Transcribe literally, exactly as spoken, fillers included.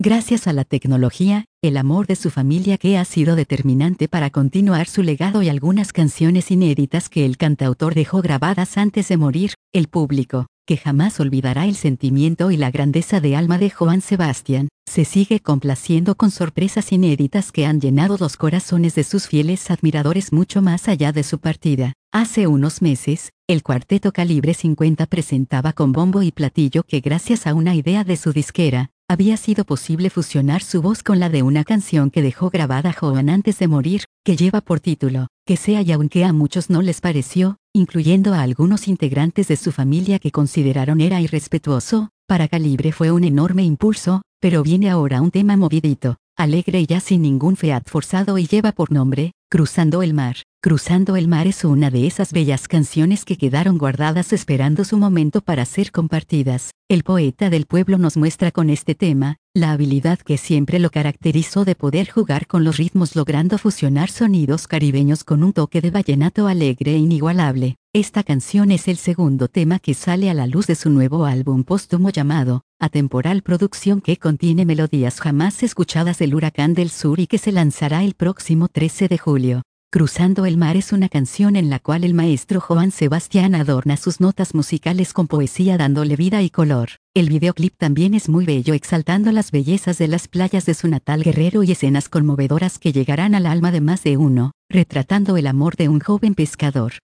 Gracias a la tecnología, el amor de su familia que ha sido determinante para continuar su legado y algunas canciones inéditas que el cantautor dejó grabadas antes de morir, el público, que jamás olvidará el sentimiento y la grandeza de alma de Johann Sebastian, se sigue complaciendo con sorpresas inéditas que han llenado los corazones de sus fieles admiradores mucho más allá de su partida. Hace unos meses, el cuarteto Calibre cincuenta presentaba con bombo y platillo que gracias a una idea de su disquera, había sido posible fusionar su voz con la de una canción que dejó grabada Johann antes de morir, que lleva por título, Que sea, y aunque a muchos no les pareció, incluyendo a algunos integrantes de su familia que consideraron era irrespetuoso, para Calibre fue un enorme impulso, pero viene ahora un tema movidito, alegre y ya sin ningún feat forzado y lleva por nombre, Cruzando el mar. Cruzando el mar es una de esas bellas canciones que quedaron guardadas esperando su momento para ser compartidas. El poeta del pueblo nos muestra con este tema, la habilidad que siempre lo caracterizó de poder jugar con los ritmos logrando fusionar sonidos caribeños con un toque de vallenato alegre e inigualable. Esta canción es el segundo tema que sale a la luz de su nuevo álbum póstumo llamado, Atemporal, producción que contiene melodías jamás escuchadas del Huracán del Sur y que se lanzará el próximo trece de julio. Cruzando el mar es una canción en la cual el maestro Johann Sebastian adorna sus notas musicales con poesía dándole vida y color. El videoclip también es muy bello, exaltando las bellezas de las playas de su natal Guerrero y escenas conmovedoras que llegarán al alma de más de uno, retratando el amor de un joven pescador.